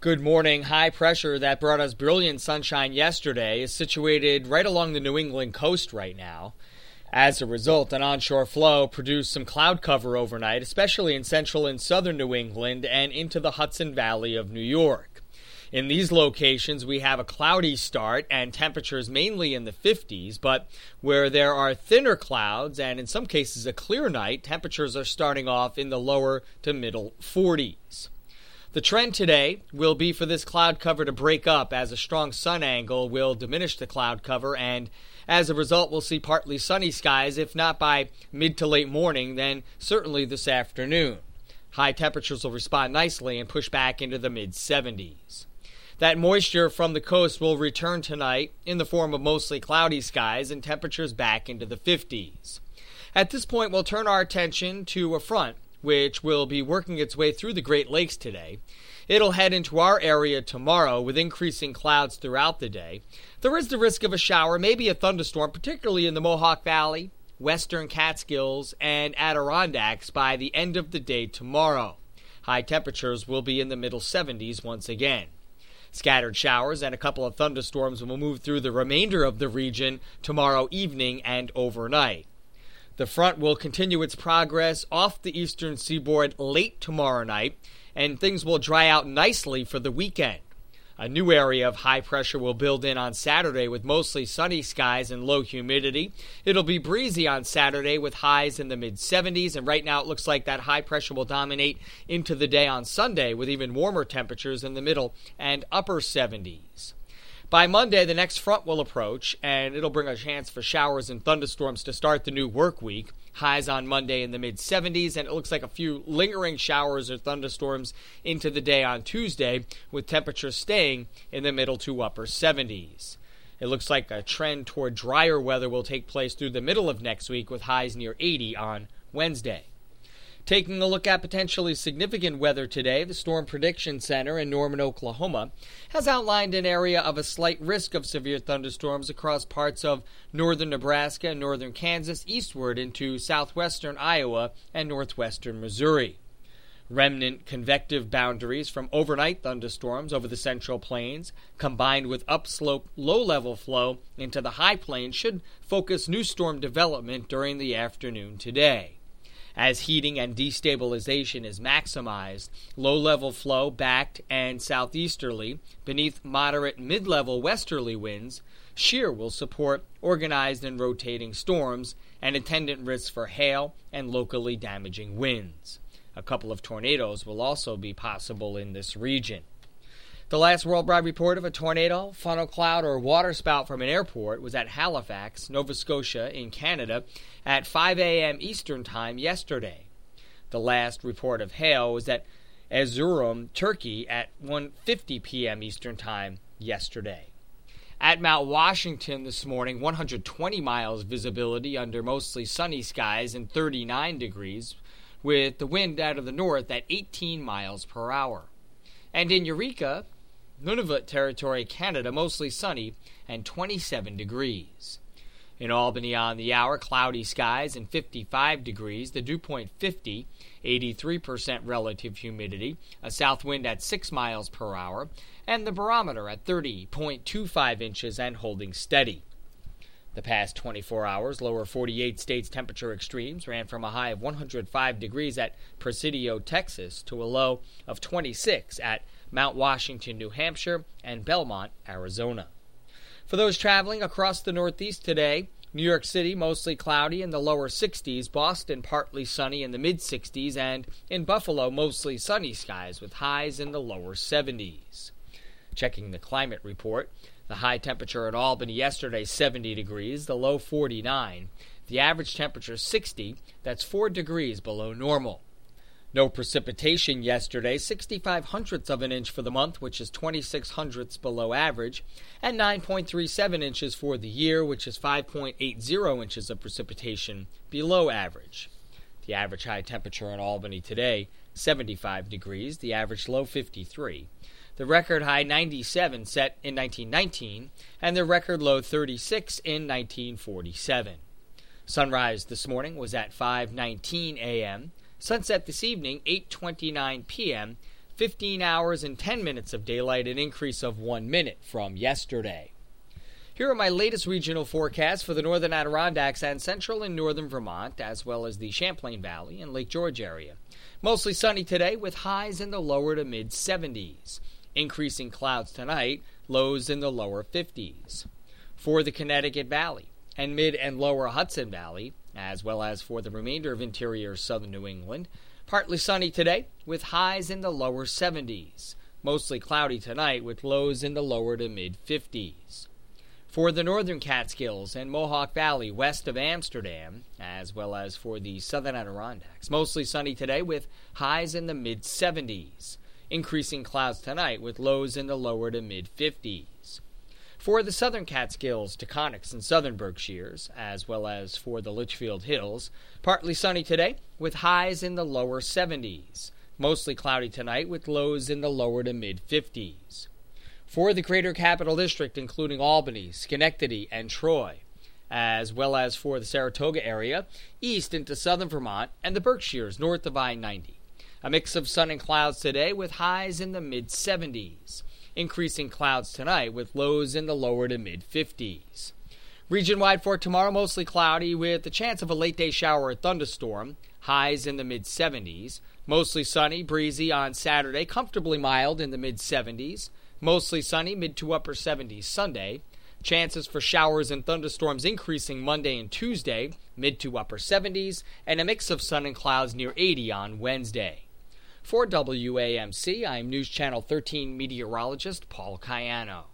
Good morning. High pressure that brought us brilliant sunshine yesterday is situated right along the New England coast right now. As a result, an onshore flow produced some cloud cover overnight, especially in central and southern New England and into the Hudson Valley of New York. In these locations, we have a cloudy start and temperatures mainly in the 50s, but where there are thinner clouds and in some cases a clear night, temperatures are starting off in the lower to middle 40s. The trend today will be for this cloud cover to break up as a strong sun angle will diminish the cloud cover, and as a result we'll see partly sunny skies, if not by mid to late morning, then certainly this afternoon. High temperatures will respond nicely and push back into the mid-70s. That moisture from the coast will return tonight in the form of mostly cloudy skies and temperatures back into the 50s. At this point, we'll turn our attention to a front which will be working its way through the Great Lakes today. It'll head into our area tomorrow with increasing clouds throughout the day. There is the risk of a shower, maybe a thunderstorm, particularly in the Mohawk Valley, western Catskills, and Adirondacks by the end of the day tomorrow. High temperatures will be in the middle 70s once again. Scattered showers and a couple of thunderstorms will move through the remainder of the region tomorrow evening and overnight. The front will continue its progress off the eastern seaboard late tomorrow night, and things will dry out nicely for the weekend. A new area of high pressure will build in on Saturday with mostly sunny skies and low humidity. It'll be breezy on Saturday with highs in the mid-70s, and right now it looks like that high pressure will dominate into the day on Sunday with even warmer temperatures in the middle and upper 70s. By Monday, the next front will approach, and it'll bring a chance for showers and thunderstorms to start the new work week. Highs on Monday in the mid-70s, and it looks like a few lingering showers or thunderstorms into the day on Tuesday, with temperatures staying in the middle to upper 70s. It looks like a trend toward drier weather will take place through the middle of next week, with highs near 80 on Wednesday. Taking a look at potentially significant weather today, the Storm Prediction Center in Norman, Oklahoma, has outlined an area of a slight risk of severe thunderstorms across parts of northern Nebraska and northern Kansas eastward into southwestern Iowa and northwestern Missouri. Remnant convective boundaries from overnight thunderstorms over the Central Plains, combined with upslope low-level flow into the high plains, should focus new storm development during the afternoon today. As heating and destabilization is maximized, low-level flow backed and southeasterly beneath moderate mid-level westerly winds, shear will support organized and rotating storms and attendant risks for hail and locally damaging winds. A couple of tornadoes will also be possible in this region. The last worldwide report of a tornado, funnel cloud, or waterspout from an airport was at Halifax, Nova Scotia, in Canada, at 5 a.m. Eastern Time yesterday. The last report of hail was at Erzurum, Turkey, at 1:50 p.m. Eastern Time yesterday. At Mount Washington this morning, 120 miles visibility under mostly sunny skies and 39 degrees, with the wind out of the north at 18 miles per hour. And in Eureka, Nunavut Territory, Canada, mostly sunny and 27 degrees. In Albany on the hour, cloudy skies and 55 degrees, the dew point 50, 83% relative humidity, a south wind at 6 miles per hour, and the barometer at 30.25 inches and holding steady. The past 24 hours, lower 48 states temperature extremes ran from a high of 105 degrees at Presidio, Texas, to a low of 26 at Mount Washington, New Hampshire, and Belmont, Arizona. For those traveling across the Northeast today, New York City mostly cloudy in the lower 60s, Boston partly sunny in the mid-60s, and in Buffalo mostly sunny skies with highs in the lower 70s. Checking the climate report, the high temperature in Albany yesterday 70 degrees, the low 49. The average temperature 60, that's 4 degrees below normal. No precipitation yesterday, 65 hundredths of an inch for the month, which is 26 hundredths below average, and 9.37 inches for the year, which is 5.80 inches of precipitation below average. The average high temperature in Albany today, 75 degrees, the average low 53. The record high 97 set in 1919, and the record low 36 in 1947. Sunrise this morning was at 5:19 a.m., sunset this evening, 8:29 p.m., 15 hours and 10 minutes of daylight, an increase of 1 minute from yesterday. Here are my latest regional forecasts for the northern Adirondacks and central and northern Vermont, as well as the Champlain Valley and Lake George area. Mostly sunny today with highs in the lower to mid-70s. Increasing clouds tonight, lows in the lower 50s. For the Connecticut Valley and mid and lower Hudson Valley, as well as for the remainder of interior southern New England, partly sunny today with highs in the lower 70s. Mostly cloudy tonight with lows in the lower to mid-50s. For the northern Catskills and Mohawk Valley west of Amsterdam, as well as for the southern Adirondacks, mostly sunny today with highs in the mid-70s. Increasing clouds tonight with lows in the lower to mid-50s. For the southern Catskills, Taconics, and southern Berkshires, as well as for the Litchfield Hills, partly sunny today with highs in the lower 70s. Mostly cloudy tonight with lows in the lower to mid-50s. For the Greater Capital District, including Albany, Schenectady, and Troy, as well as for the Saratoga area, east into southern Vermont, and the Berkshires north of I-90. A mix of sun and clouds today with highs in the mid-70s. Increasing clouds tonight with lows in the lower to mid-50s. Region-wide for tomorrow, mostly cloudy with the chance of a late-day shower or thunderstorm. Highs in the mid-70s. Mostly sunny, breezy on Saturday, comfortably mild in the mid-70s. Mostly sunny, mid to upper 70s Sunday. Chances for showers and thunderstorms increasing Monday and Tuesday, mid to upper 70s, and a mix of sun and clouds near 80 on Wednesday. For WAMC, I'm News Channel 13 meteorologist Paul Cayano.